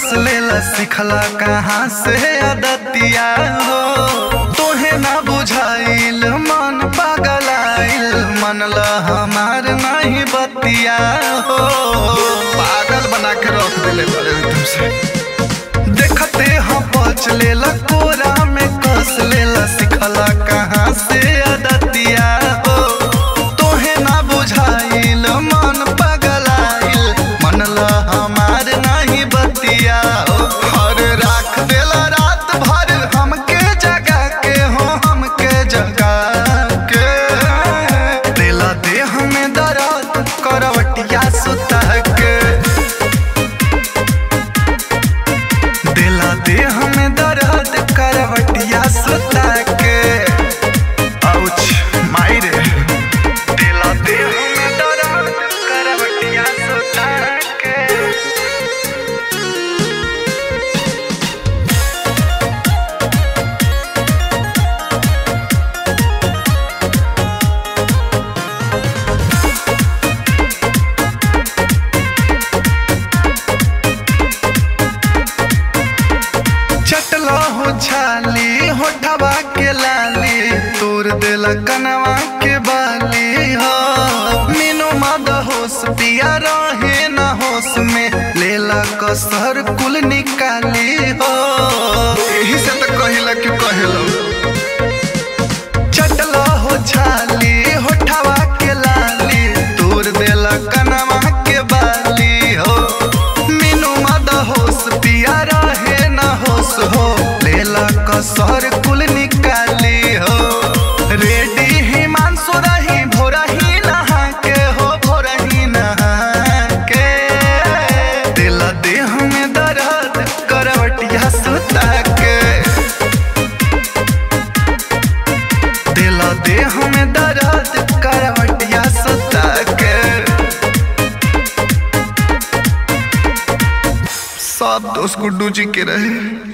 लेला सिखला कहाँ से आदतिया हो। तोहे ना बुझाइल मन पागलाइल, मनला हमार नहीं बतिया हो। पागल बना के रख देले बड़े तुमसे। देखते हम पच लेला कोरा में कस लेला सिखला कहाँ से आदतिया हो। तोहे ना बुझाइल मन पागलाइल, मनला हमार नहीं बतिया हो। हर राख देला रात भर हमके जगा के हो, हमके जगा के देला देह में दर्द करवटिया सुता के। देला देह में दर्द करवटिया सुता के। आउच माई रे। देला देह में दर्द करवटिया सुता के। चटला हो छाली होठवा के लाली, तोर देला कनवा के बाली हो। मीनू मद होश पिया रहे न होश में, लेला कसर कुल निकाली हो। यही से तो कहिला कि कहलो। चटला हो छाली होठवा के लाली, तोर देला कनवा के बाली हो। मीनू मद होश पिया रहे न होश हो, लेला कसर कुल निकाली हो। रेडी हिमांशु रही भोरा ही नहा के हो, भोरा ही नहा के देला देह में दर्द करवटिया सुता के। देला देह में दर्द करवटिया सुता के। सब दोस्त गुड्डू जी के रहे।